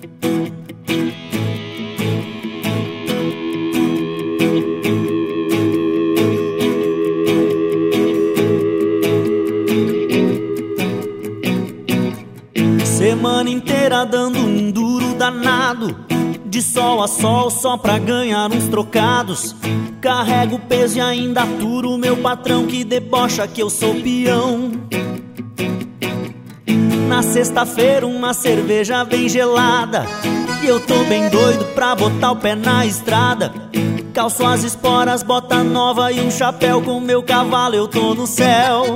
Semana inteira dando um duro danado, de sol a sol só pra ganhar uns trocados. Carrego o peso e ainda aturo o meu patrão que debocha que eu sou peão. Na sexta-feira uma cerveja bem gelada e eu tô bem doido pra botar o pé na estrada. Calço as esporas, bota nova e um chapéu, com meu cavalo eu tô no céu.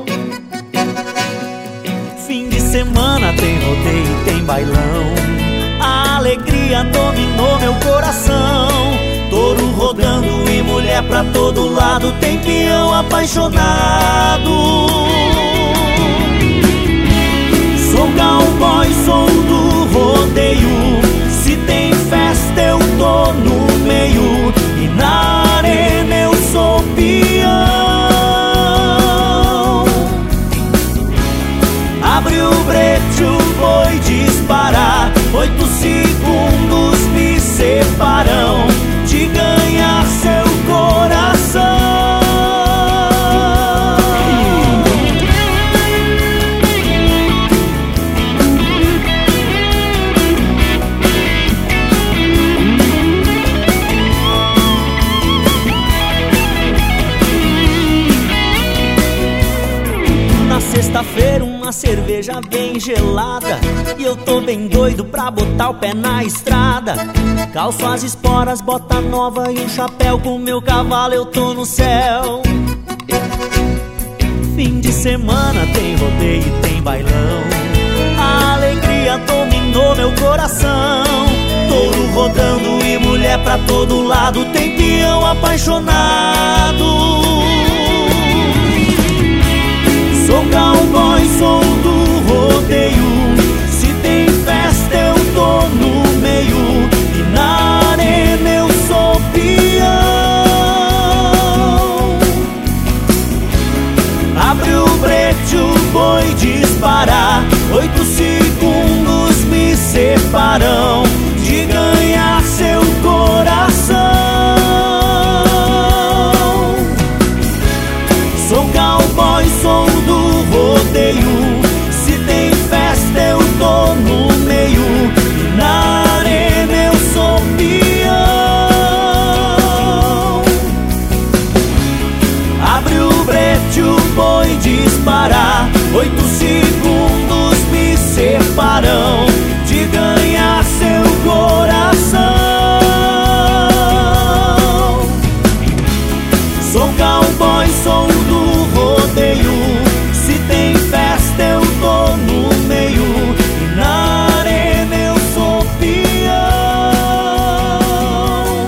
Fim de semana tem rodeio e tem bailão, a alegria dominou meu coração. Touro rodando e mulher pra todo lado, tem peão apaixonado. Sou cowboy, sou do rodeio, se tem festa eu tô no meio, e na arena eu sou peão. Abre o brete, o boi disparar, 8 segundos me separam de ganhar seu coração. Na sexta-feira uma cerveja bem gelada e eu tô bem doido pra botar o pé na estrada. Calço as esporas, bota nova e um chapéu, com meu cavalo eu tô no céu. Fim de semana tem rodeio e tem bailão, a alegria dominou meu coração. Touro rodando e mulher pra todo lado, tem peão apaixonado. Sou cowboy, sou do rodeio, se tem festa eu tô no meio, e na arena eu sou peão. Abre o brete, o boi disparar, 8 segundos me separam de ganhar seu coração. Sou cowboy, sou do rodeio, se tem festa eu tô no meio, e na arena eu sou peão. Abre o brete, o boi disparar, 8 segundos me separam de ganhar seu coração. Sou cowboy, sou do rodeio, se tem festa eu tô no meio, e na arena eu sou peão.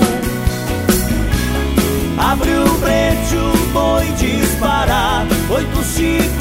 Abre o brete, o boi disparar, 8 segundos